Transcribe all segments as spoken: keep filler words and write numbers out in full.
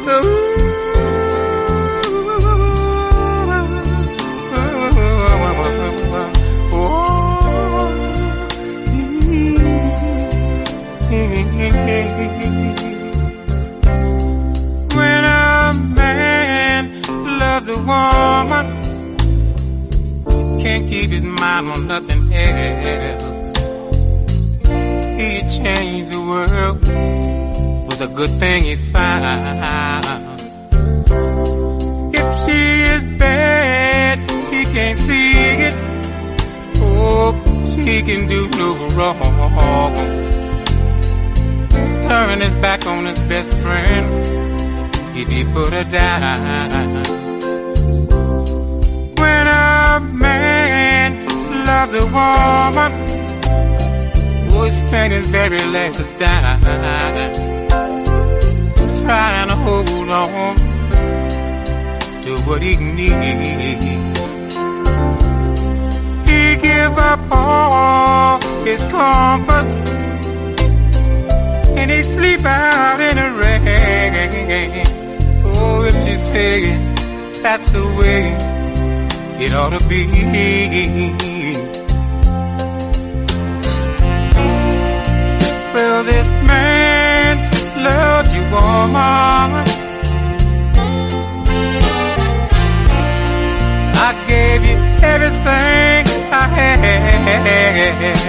When a man loves a woman, can't keep his mind on nothing else. He changed the world for the good thing he's found. If she is bad, he can't see it. Oh, she can do no wrong. Turn his back on his best friend if he put her down. When a man loves a woman, oh, he spent his very last dime trying to hold on to what he needs. He give up all his comforts and he sleep out in the rain. Oh, if you say that's the way it ought to be. Well, this man loved you, woman. I gave you everything I had.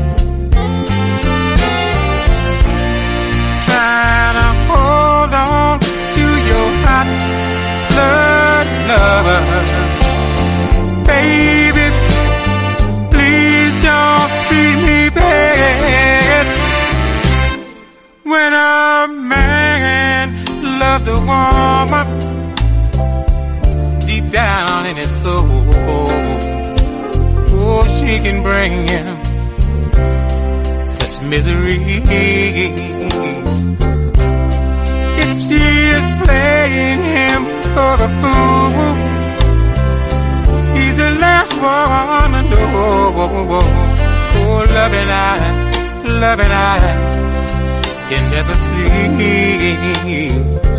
Trying to hold on to your hot blood love. Baby, please don't treat me bad. When a man loves a woman, deep down in his soul, oh, she can bring him such misery. If she is playing him for a fool, he's the last one to know. Oh, loving I, loving I can never see.